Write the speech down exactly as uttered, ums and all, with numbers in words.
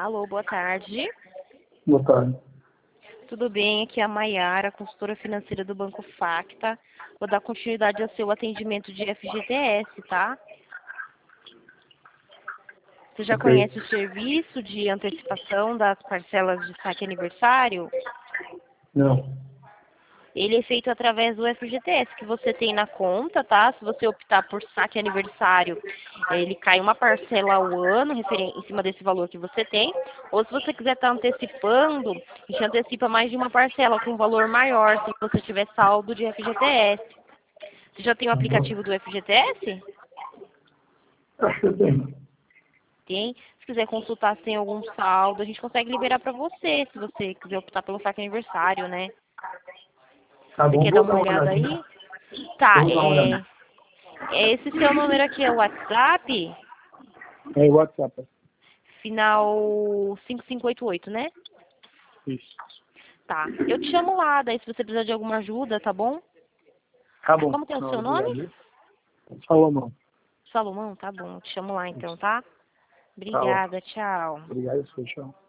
Alô, boa tarde. Boa tarde. Tudo bem? Aqui é a Maiara, consultora financeira do Banco Facta. Vou dar continuidade ao seu atendimento de F G T S, tá? Você já Ok. conhece o serviço de antecipação das parcelas de saque aniversário? Não. Ele é feito através do F G T S que você tem na conta, tá? Se você optar por saque aniversário, ele cai uma parcela ao ano referen- em cima desse valor que você tem. Ou se você quiser estar antecipando, a gente antecipa mais de uma parcela com um valor maior se você tiver saldo de F G T S. Você já tem o Uhum. aplicativo do F G T S? Acho que eu tenho. Tem. Se quiser consultar se tem algum saldo, a gente consegue liberar para você, se você quiser optar pelo saque aniversário, né? Tá Você bom, quer dar vou uma dar uma olhada aí? olhadinha. Tá, Vou dar uma é... olhada. é esse seu número aqui é o WhatsApp, É o WhatsApp. final cinco cinco oito oito, né? Isso. Tá. Eu te chamo lá, daí se você precisar de alguma ajuda, tá bom? Tá bom. Como que é o Na seu hora do nome? olhar. Salomão. Salomão? Tá bom, eu te chamo lá então, Isso. tá? Tá ótimo. Obrigada, tchau. Obrigado, tchau.